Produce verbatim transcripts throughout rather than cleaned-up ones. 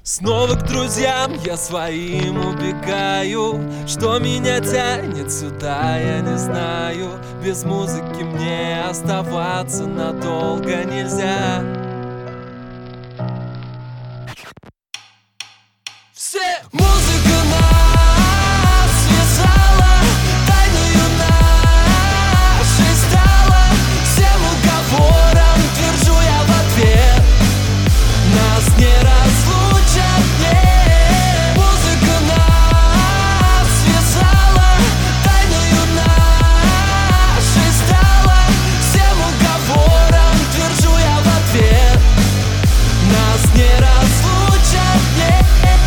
Снова к друзьям я своим убегаю. Что меня тянет сюда, я не знаю. Без музыки мне оставаться надолго нельзя. Все музыка нас связала, тайною нашей стала. Всем уговором твержу я в ответ: нас не разлучат, нет. Музыка нас связала, тайною нашей стала. Всем уговором твержу я в ответ: нас не разлучат, нет.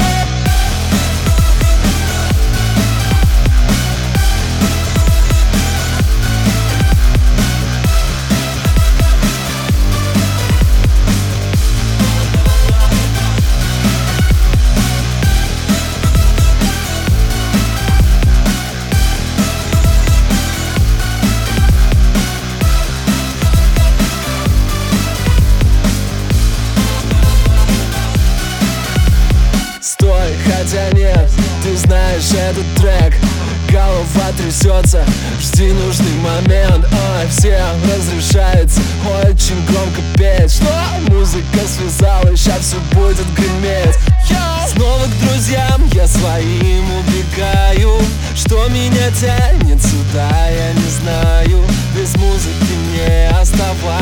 Стой, хотя нет, ты знаешь этот трек. Голова трясется, жди нужный момент. Ой, всем разрешается очень громко петь. Что? Музыка связала, щас все будет греметь. Снова к друзьям я своим убегаю. Что меня тянет сюда, я не знаю. Без музыки мне оставаться